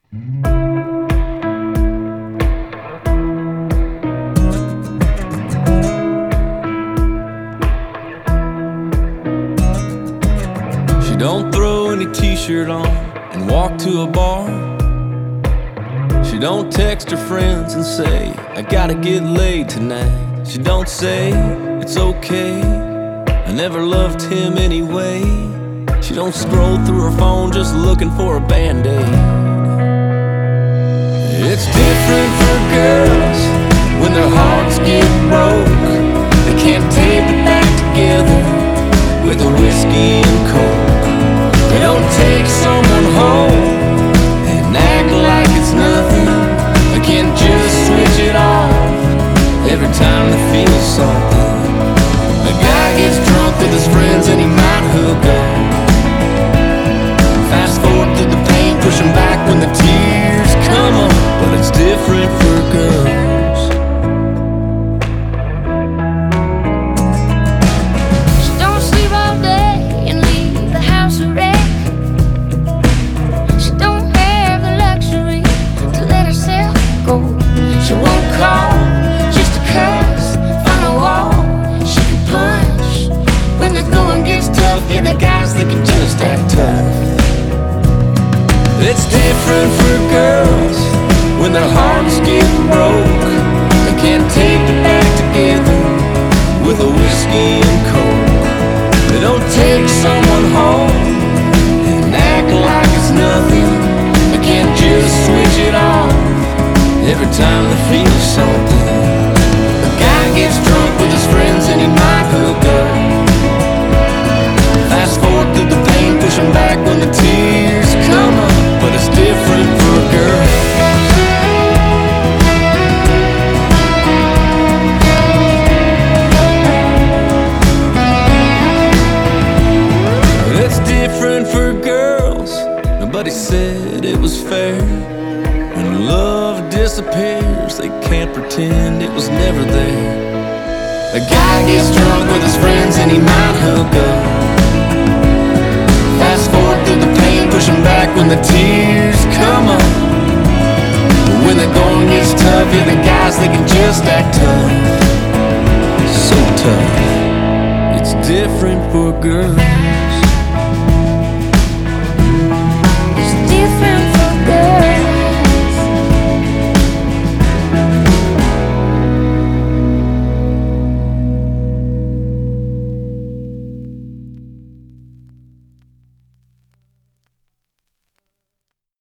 She don't throw any t-shirt on and walk to a bar. She don't text her friends and say, I gotta get laid tonight. She don't say, it's okay, I never loved him anyway. She don't scroll through her phone just looking for a Band-Aid. It's different for girls when their hearts get broke. They can't tape it back together with a whiskey and coke. They don't take someone home and act like it's nothing. They can't just switch it off every time they feel something. A guy gets drunk with his friends and he might hook up. Fast forward through the pain, push him back when the tears come up. But it's different for girls. She don't sleep all day and leave the house a wreck. She don't have the luxury to let herself go. She won't call just to cuss, find a wall she can punch. When the going gets tough, yeah, the guys that can just act tough. It's different for girls when their hearts get broke. They can't take it back together with a whiskey and coke. They don't take someone home and act like it's nothing. They can't just switch it off every time they feel something. A guy gets drunk with his friends and he might hook up. Fast forward through the pain, push him back when the tears come up. But it's different for a girl. It's different for girls. Nobody said it was fair. When love disappears, they can't pretend it was never there. A guy gets drunk with his friends and he might hook up. Fast forward through the pain, push him back when the tears come up. But when the going gets tough, yeah, the guys, they can just act tough. So tough. It's different for girls.